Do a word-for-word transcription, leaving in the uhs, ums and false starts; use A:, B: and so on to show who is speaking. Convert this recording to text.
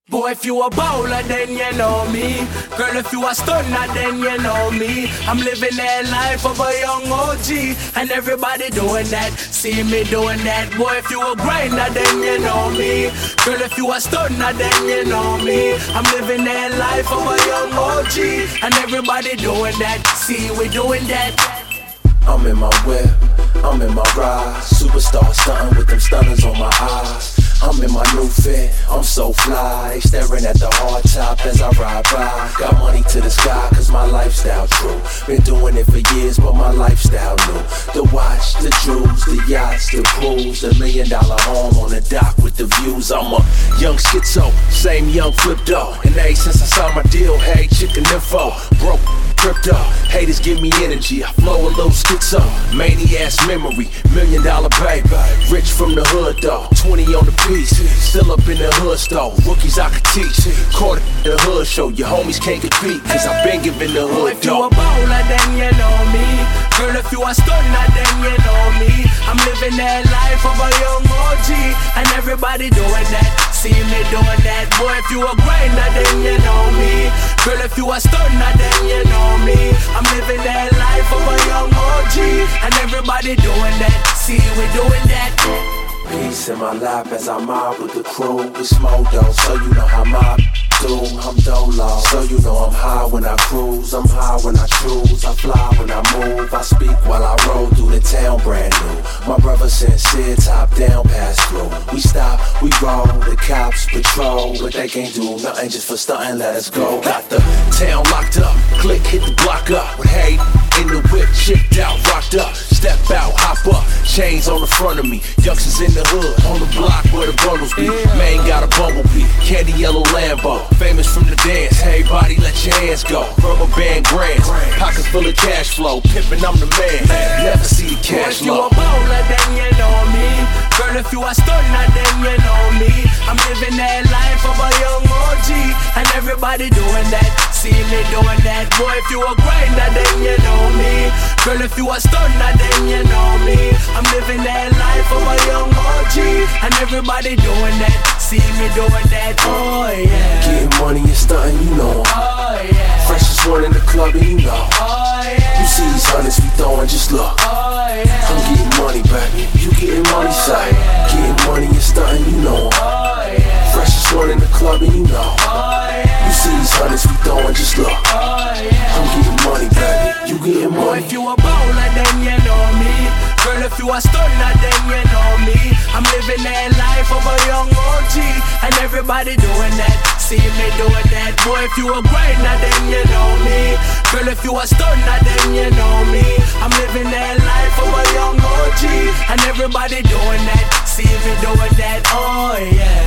A: Boy, if you a bowler, then you know me. Girl, if you a stunner, then you know me. I'm living that life of a young O G, and everybody doing that, see me doing that. Boy, if you a grinder, then you know me. Girl, if you a stunner, then you know me. I'm living that life of a young O G, and everybody doing that, see we doing that.
B: I'm in my whip, I'm in my ride. Superstar stunting with them stunners on my eyes. I'm in my new fit, I'm so fly. They staring at the hard top as I ride by. Got money to the sky cause my lifestyle true. Been doing it for years but my lifestyle new. The watch, the jewels, the yachts, the cruise, the million dollar home on the dock with the views. I'm a young schizo, same young Flipdo. And hey, since I saw my deal, hey, chicken info. Broke crypto, haters give me energy. I flow a little schizo, maniacs memory. Million dollar baby, rich from the hood though. twenty on the piece, still up in the hood store. Rookies I could teach, caught it in the hood show. Your homies can't compete, cause I been giving the hood
A: if you
B: dough.
A: a bowler, then you know me. Girl, if you a stunner, then you know me. I'm living that life of a young O G, and everybody doing that, see me doing that. Boy, if you a grinder, then you know me. Girl, if you a stunner, then you know me. I'm living that life of a young O G, and everybody doing that, see we doing that.
B: Peace in my lap as I mob with the crew. It's Modo, so you know how mob do. I'm Dolo, so you know I'm high when I cruise. I'm high when I choose, I fly when I move. I speak while I roll through the town brand new. My brother sincere, top down, pass through. We stop, we roll, the cops patrol, but they can't do nothing just for stunting, let us go. Got the town locked up, click, hit the block up. With hate in the whip, chipped out, rocked up. Step out, hop up, chains on the front of me. Youngsters in the hood, on the block where the bundles be. Man got a bumblebee, candy yellow Lambo. Famous from the dance, hey body let your hands go. Rubber band grants, pockets full of cash flow. Pimpin', I'm the man, never see the cash
A: If you
B: flow.
A: a bowler, then you know me. Girl, if you a stunner, then you know me. I'm living that life of a young O G, and everybody doing that, see me doing that. Boy, if you a grinder, then you know me. Girl, if you a stunner, then you know me. I'm living that life of a young O G, and everybody doing that, see me doing that. Oh yeah.
B: Getting money and stunting, you know.
A: Oh yeah.
B: Freshest one in the club and you know.
A: Oh yeah.
B: You see these hundreds we throwing, just look.
A: Oh yeah.
B: I'm getting money, baby. You getting money, side. Getting money and stunting, you know.
A: Oh yeah.
B: Freshest one in the club and you know.
A: Oh yeah.
B: You see these hundreds we throwing, just look.
A: Oh yeah.
B: I'm getting money, baby. You getting
A: Boy,
B: money.
A: if you a bowler, then you know me. Girl, if you a stunner, then you know me. I'm living that life of a young O G, and everybody doing that, see me doing that. Boy, if you a grinder, then you know me. Girl, if you a stunner, then you know me. I'm living that life of a young O G, and everybody doing that, see me doing that. Oh yeah.